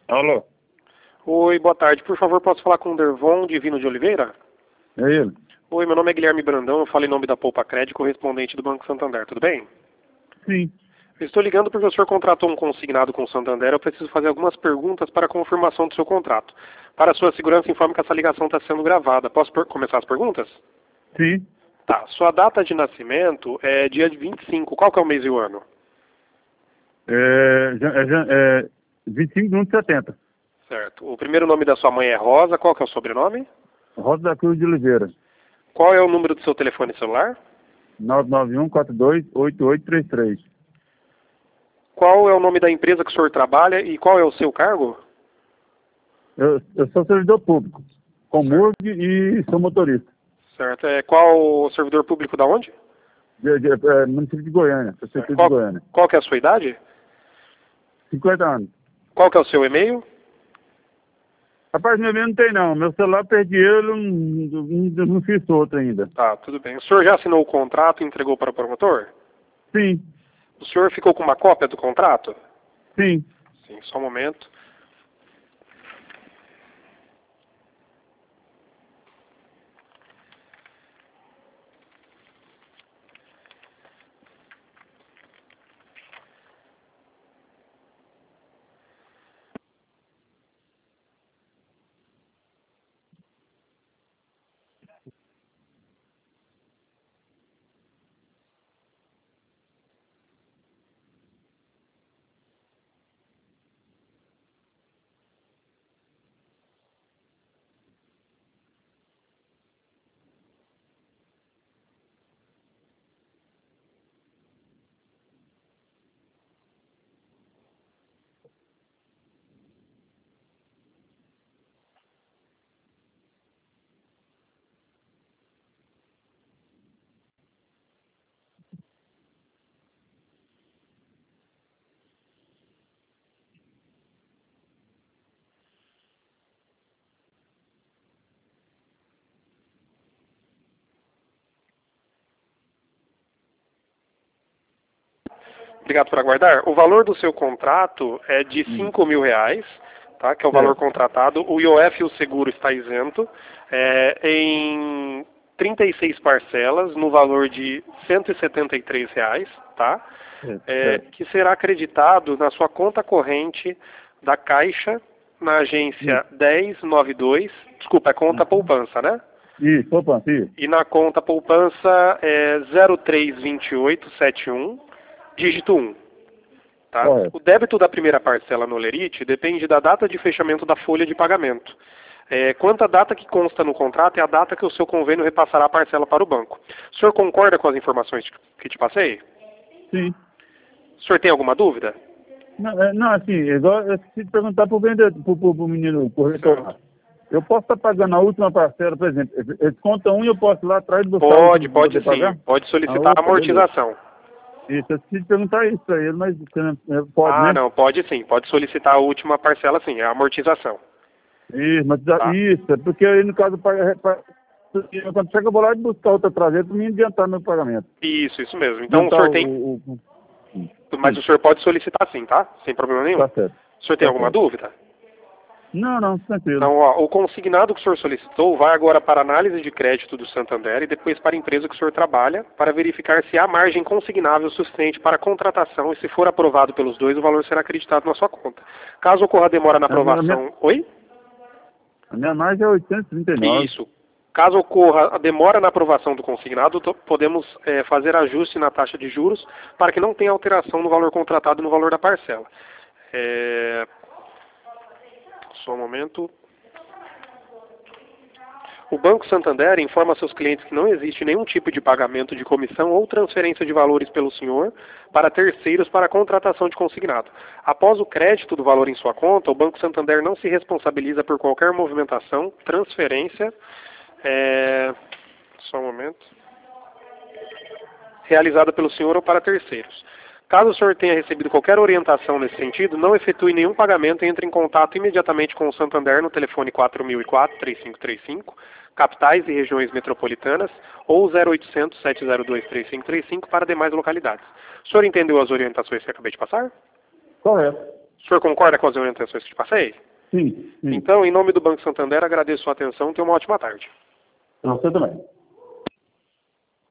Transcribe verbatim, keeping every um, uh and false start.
Alô? Oi, boa tarde. Por favor, posso falar com o Dervon Divino de Oliveira? É ele? Oi, meu nome é Guilherme Brandão, eu falo em nome da Poupa Crédito, correspondente do Banco Santander, tudo bem? Sim. Eu estou ligando porque o senhor contratou um consignado com o Santander, eu preciso fazer algumas perguntas para a confirmação do seu contrato. Para a sua segurança, informe que essa ligação está sendo gravada. Posso começar as perguntas? Sim. Tá. Sua data de nascimento é dia vinte e cinco. Qual que é o mês e o ano? É, ja- é, ja- é vinte e cinco de um de setenta. Certo. O primeiro nome da sua mãe é Rosa. Qual que é o sobrenome? Rosa da Cruz de Oliveira. Qual é o número do seu telefone celular? nove nove um quatro dois oito oito três três. Qual é o nome da empresa que o senhor trabalha e qual é o seu cargo? Eu, eu sou servidor público, com M U R G e sou motorista. Certo. É, qual o servidor público da onde? De, de, é, município de Goiânia, prefeitura de Qual, Goiânia. qual que é a sua idade? cinquenta anos. Qual que é o seu e-mail? Rapaz, meu e-mail não tem não. Meu celular perdi ele, não, não, não fiz outro ainda. Tá, tudo bem. O senhor já assinou o contrato e entregou para o promotor? Sim, O senhor ficou com uma cópia do contrato? sim. Sim, só um momento. Obrigado por aguardar. O valor do seu contrato é de cinco mil reais, tá? Que é o valor Certo. contratado. O I O F e o seguro está isento. É, em trinta e seis parcelas, no valor de cento e setenta e três reais, tá? Certo. É, certo. que será acreditado na sua conta corrente da Caixa, na agência dez noventa e dois, desculpa, é conta Uhum. poupança, né? Isso, opa, isso. E na conta poupança é zero três dois oito sete um, dígito um. Tá? Correto. O débito da primeira parcela no Lerite depende da data de fechamento da folha de pagamento. É, quanto à data que consta no contrato é a data que o seu convênio repassará a parcela para o banco. O senhor concorda com as informações que te passei? Sim. O senhor tem alguma dúvida? Não, é, não, assim, igual eu preciso perguntar pro vendedor, pro, pro, pro menino, pro corretor lá. Eu posso estar pagando a última parcela, por exemplo, eles contam um e eu posso ir lá atrás buscar a Pode, última pra pode poder sim. pagar? Pode A solicitar a outra, beleza. amortização. Isso, eu preciso perguntar isso pra ele, mas você não- pode, Ah, né? não, pode sim. Pode solicitar a última parcela sim, a amortização. Isso, mas, já- Tá? isso, é porque aí no caso, paga- paga- quando chega eu vou lá e buscar outra traseira para me adiantar meu pagamento. Isso, isso mesmo. Então o Adiantar senhor o... tem... o, o Mas sim, o senhor pode solicitar sim, tá? Sem problema nenhum. tá certo, O senhor tem tá alguma certo. dúvida? Não, não, tranquilo. Então, ó, o consignado que o senhor solicitou vai agora para a análise de crédito do Santander e depois para a empresa que o senhor trabalha para verificar se há margem consignável suficiente para a contratação e se for aprovado pelos dois, o valor será acreditado na sua conta. Caso ocorra demora na A minha, a minha, aprovação... Oi? a minha margem é oitocentos e trinta e nove. Isso. Caso ocorra a demora na aprovação do consignado, to- podemos é, fazer ajuste na taxa de juros para que não tenha alteração no valor contratado e no valor da parcela. É... Só um momento. O Banco Santander informa a seus clientes que não existe nenhum tipo de pagamento de comissão ou transferência de valores pelo senhor para terceiros para a contratação de consignado. Após o crédito do valor em sua conta, o Banco Santander não se responsabiliza por qualquer movimentação, transferência, é... só um momento, realizada pelo senhor ou para terceiros. Caso o senhor tenha recebido qualquer orientação nesse sentido, não efetue nenhum pagamento e entre em contato imediatamente com o Santander no telefone quatro mil e quatro, três cinco três cinco, capitais e regiões metropolitanas, ou zero oitocentos, sete zero dois, três cinco três cinco para demais localidades. O senhor entendeu as orientações que eu acabei de passar? Correto. O senhor concorda com as orientações que te passei? Sim, sim. Então, em nome do Banco Santander, agradeço a sua atenção e tenha uma ótima tarde. Para você também.